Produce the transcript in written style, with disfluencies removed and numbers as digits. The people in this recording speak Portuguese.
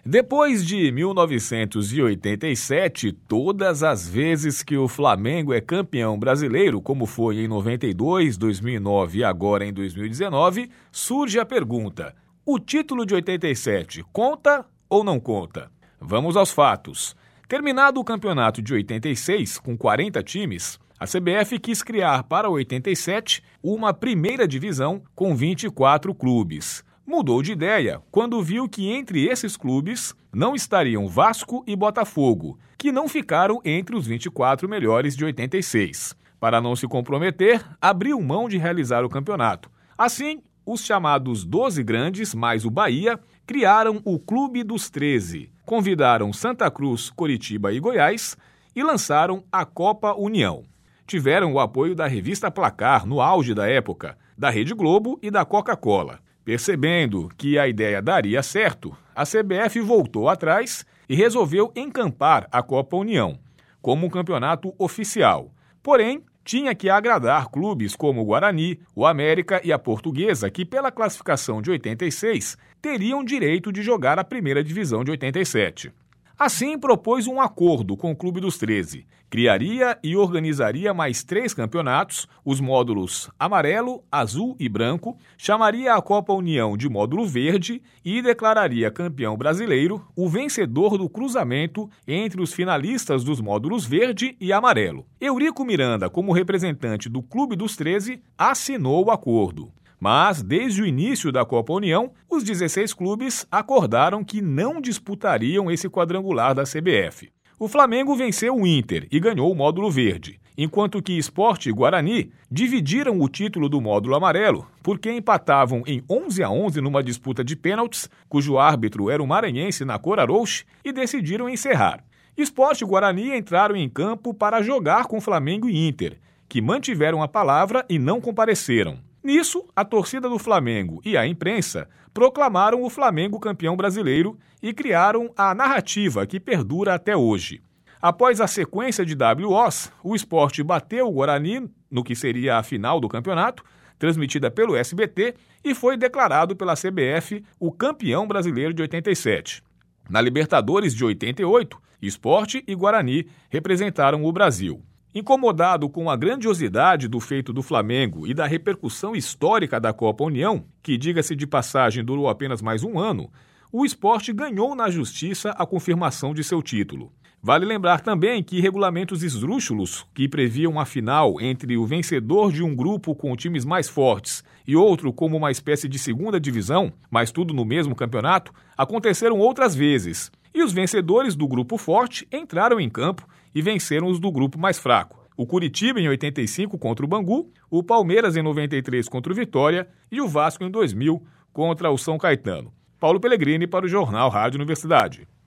Depois de 1987, todas as vezes que o Flamengo é campeão brasileiro, como foi em 92, 2009 e agora em 2019, surge a pergunta: o título de 87 conta ou não conta? Vamos aos fatos. Terminado o campeonato de 86, com 40 times, a CBF quis criar para 87 uma primeira divisão com 24 clubes. Mudou de ideia quando viu que entre esses clubes não estariam Vasco e Botafogo, que não ficaram entre os 24 melhores de 86. Para não se comprometer, abriu mão de realizar o campeonato. Assim, os chamados 12 grandes, mais o Bahia, criaram o Clube dos 13, convidaram Santa Cruz, Coritiba e Goiás e lançaram a Copa União. Tiveram o apoio da revista Placar no auge da época, da Rede Globo e da Coca-Cola. Percebendo que a ideia daria certo, a CBF voltou atrás e resolveu encampar a Copa União como um campeonato oficial. Porém, tinha que agradar clubes como o Guarani, o América e a Portuguesa, que pela classificação de 86 teriam direito de jogar a primeira divisão de 87. Assim, propôs um acordo com o Clube dos 13. Criaria e organizaria mais 3 campeonatos, os módulos amarelo, azul e branco, chamaria a Copa União de módulo verde e declararia campeão brasileiro o vencedor do cruzamento entre os finalistas dos módulos verde e amarelo. Eurico Miranda, como representante do Clube dos 13, assinou o acordo. Mas, desde o início da Copa União, os 16 clubes acordaram que não disputariam esse quadrangular da CBF. O Flamengo venceu o Inter e ganhou o módulo verde, enquanto que Sport e Guarani dividiram o título do módulo amarelo, porque empatavam em 11-11 numa disputa de pênaltis, cujo árbitro era o maranhense Nacor Arouche, e decidiram encerrar. Sport e Guarani entraram em campo para jogar com Flamengo e Inter, que mantiveram a palavra e não compareceram. Nisso, a torcida do Flamengo e a imprensa proclamaram o Flamengo campeão brasileiro e criaram a narrativa que perdura até hoje. Após a sequência de WOs, o Sport bateu o Guarani no que seria a final do campeonato, transmitida pelo SBT, e foi declarado pela CBF o campeão brasileiro de 87. Na Libertadores de 88, Sport e Guarani representaram o Brasil. Incomodado com a grandiosidade do feito do Flamengo e da repercussão histórica da Copa União, que, diga-se de passagem, durou apenas mais um ano, o Sport ganhou na justiça a confirmação de seu título. Vale lembrar também que regulamentos esdrúxulos, que previam a final entre o vencedor de um grupo com times mais fortes e outro como uma espécie de segunda divisão, mas tudo no mesmo campeonato, aconteceram outras vezes. E os vencedores do grupo forte entraram em campo e venceram os do grupo mais fraco. O Coritiba em 85 contra o Bangu, o Palmeiras em 93 contra o Vitória e o Vasco em 2000 contra o São Caetano. Paulo Pellegrini para o Jornal Rádio Universidade.